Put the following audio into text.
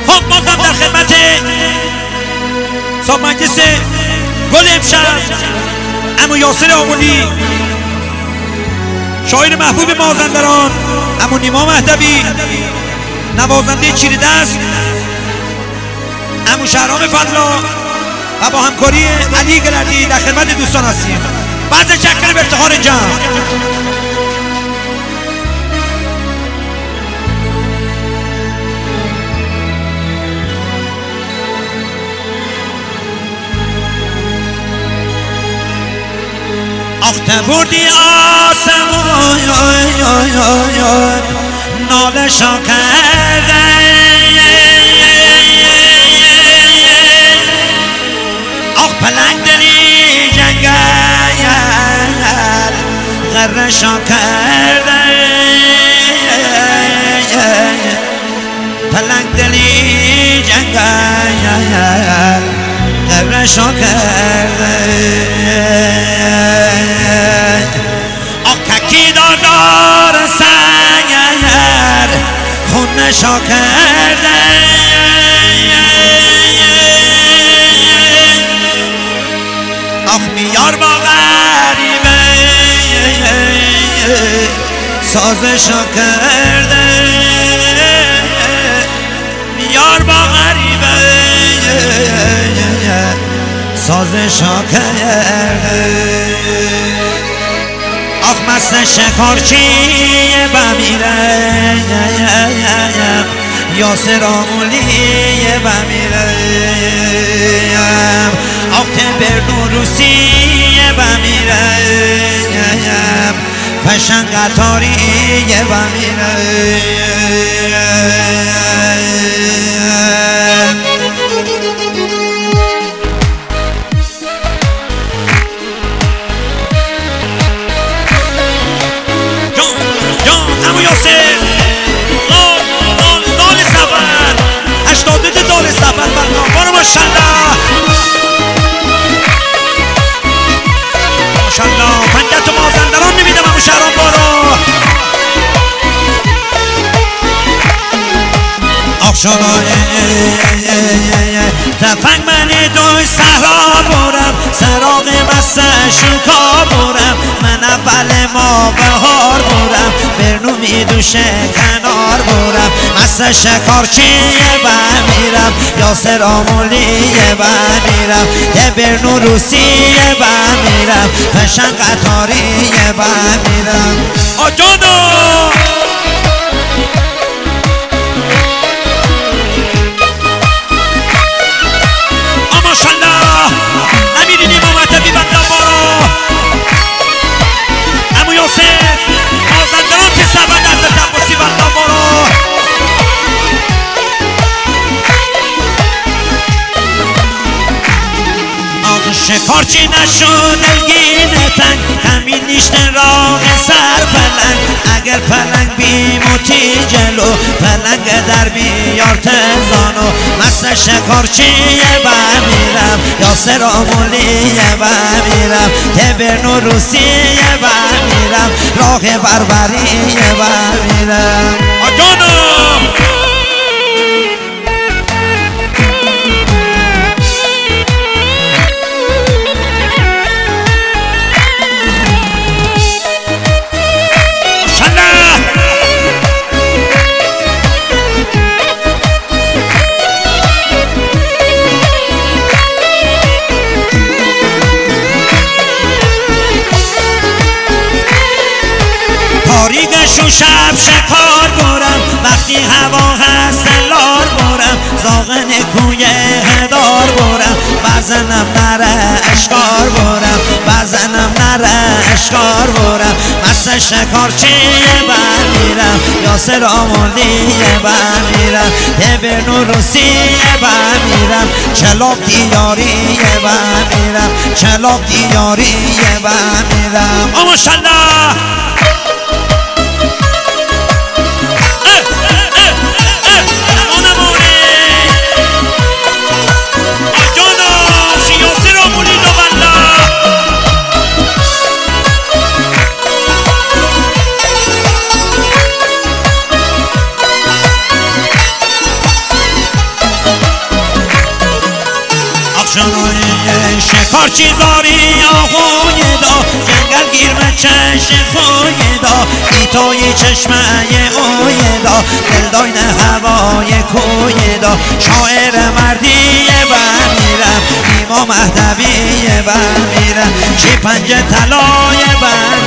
خب بازم در خدمت صاحب مجلس گل امشب عمو یاسر آملی، شاعر محبوب مازندران، عمو نیما مهدوی، نوازنده چیره دست عمو شهرام فضلا و با همکاری علی گلردی در خدمت دوستان هستیم. بعد چکر به افتخار جمع. آخته بردی آسمون ناله شا کرده، آخ پلنگ دلی جنگل غره شا کرده، پلنگ دلی جنگل غره شا کرده، آخ ککی دار سنگر خونه شا کرده، آخ میار با غریبه سازشا کرده، میار با غریبه سازشا کرده، آخ مست شکارچی بمیره یاسر آملی بمیره، آخ تبرنو روسی بمیره فشن قطاری بمیره، تفنگ من دوی صحرا برم سراغ مستشون کا برم، من اول ما بهار برم برنو میدوشه کنار برم، مست شکارچیه بمیرم یاسر آمولیه بمیرم، یه برنو روسیه بمیرم فشن قطاریه بمیرم. آجانو شکارچی نشد دلگین تنگ همین نیشته راه سر پلنگ، اگر پلنگ بیموتی جلو پلنگ در بیار تزانو، مست شکارچیه بمیرم یاسر آمولیه بمیرم، تبرنو روسیه بمیرم راه بربریه بمیرم. آجانو تاریکشو شب شکار برم وقتی هوا هست لار برم، زاغن کوی هدار برم بزنم نره اشکار برم، بزنم نره اشکار برم، مست شکارچیه بمیرم یاسر آمولیه بمیرم، تبرنو روسیه بمیرم چلاق دیاریه بمیرم، چلاق دیاریه بمیرم. ماشاءالله پارچی زاری آهوی دا جنگل گیرمه چشم خوی دا بیتوی چشمه اوی دا دلداین هوای کوی دا شاعر مردی بمیرم ایما مهدوی بمیرم چی پنج طلای بمیرم